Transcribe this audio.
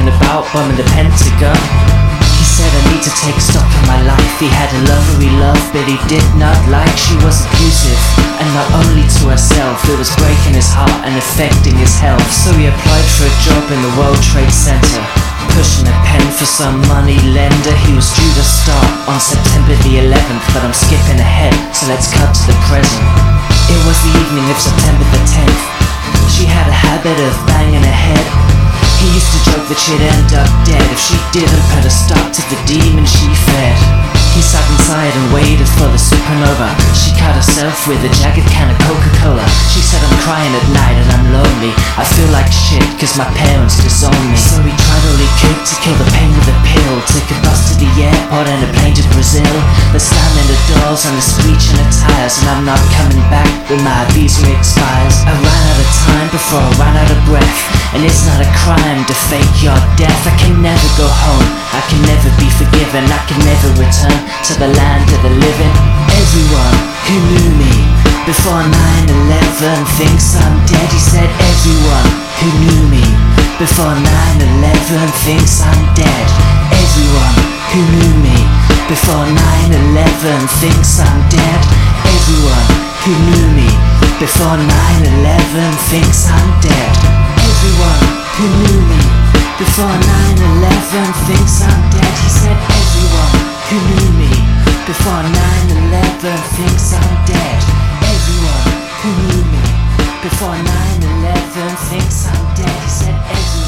about bombing the Pentagon. He said I need to take stock of my life. He had a lover he loved, but he did not like. She was abusive, and not only to herself. It was breaking his heart and affecting his health. So he applied for a job in the World Trade Center, pushing a pen for some money lender. He was due to start on September the 11th, but I'm skipping ahead, so let's cut to the present. It was the evening of September the 10th. She had a habit of banging her head. He used to joke that she'd end up dead if she didn't put a stop to the demon she fed. He sat inside and waited for the supernova. She cut herself with a jagged can of Coca-Cola. She said, I'm crying at night and I'm lonely. I feel like shit cause my parents disowned me. So he tried all he could to kill the pain with a pill. Took a bus to the airport and a plane to Brazil. The slamming the doors and the screeching of tires. And I'm not coming back when my visa expires. I ran out of time before I ran out of breath. And it's not a crime to fake your death. I can never go home, I can never be forgiven. I can never return to the land of the living. Everyone who knew me before 9/11 thinks I'm dead. He said everyone who knew me before 9/11 thinks I'm dead. Everyone who knew me before 9/11 thinks I'm dead. Everyone who knew me before 9/11 thinks I'm dead. Everyone who knew me before 9/11 thinks I'm dead. He said everyone who knew me before 9/11 thinks I'm dead. Everyone who knew me before 9/11 thinks I'm dead. He said everyone